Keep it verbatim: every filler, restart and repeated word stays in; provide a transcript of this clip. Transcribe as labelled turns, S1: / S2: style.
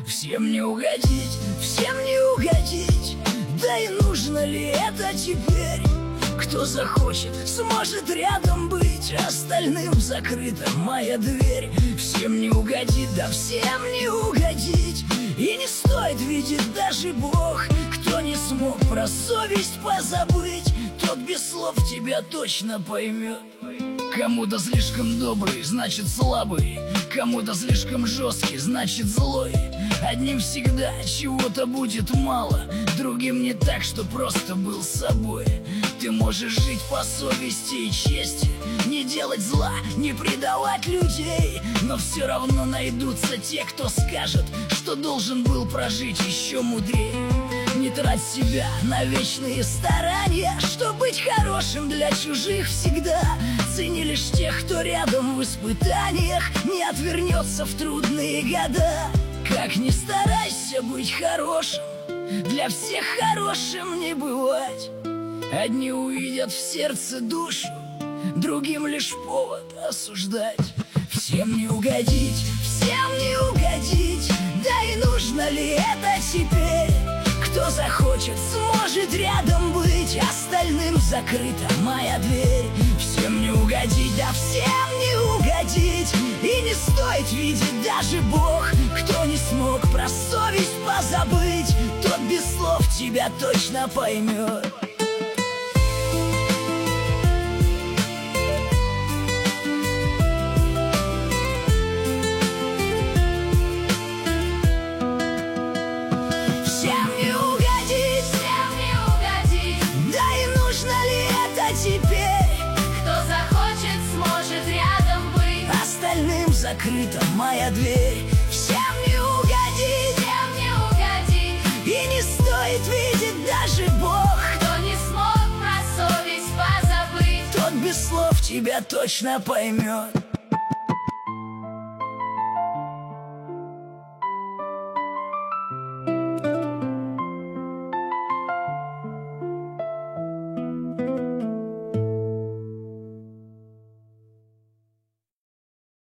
S1: Всем не угодить, всем не угодить. Да и нужно ли это теперь? Кто захочет, сможет рядом быть, остальным закрыта моя дверь. Всем не угодить, да всем не угодить. И не стоит видеть даже Бог. Кто не смог про совесть позабыть, тот без слов тебя точно поймет. Кому-то слишком добрый, значит слабый. Кому-то слишком жесткий, значит злой. Одним всегда чего-то будет мало, другим не так, что просто был собой. Ты можешь жить по совести и чести, не делать зла, не предавать людей. Но все равно найдутся те, кто скажет, что должен был прожить еще мудрее. Не трать себя на вечные старания, чтоб быть хорошим для чужих всегда. Цени лишь тех, кто рядом в испытаниях не отвернется в трудные года. Как ни старайся быть хорошим, для всех хорошим не бывать. Одни увидят в сердце душу, другим лишь повод осуждать. Всем не угодить, всем не угодить. Да и нужно ли это теперь? Кто захочет, сможет рядом быть, остальным закрыта моя дверь. Всем не угодить, да всем не угодить. И не стоит видеть даже Бог. Кто не смог про совесть позабыть, тот без слов тебя точно поймет. Закрыта моя дверь. Всем не угодить, всем не угодить. И не стоит видеть даже Бог.
S2: Кто не смог про совесть позабыть,
S1: тот без слов тебя точно поймет.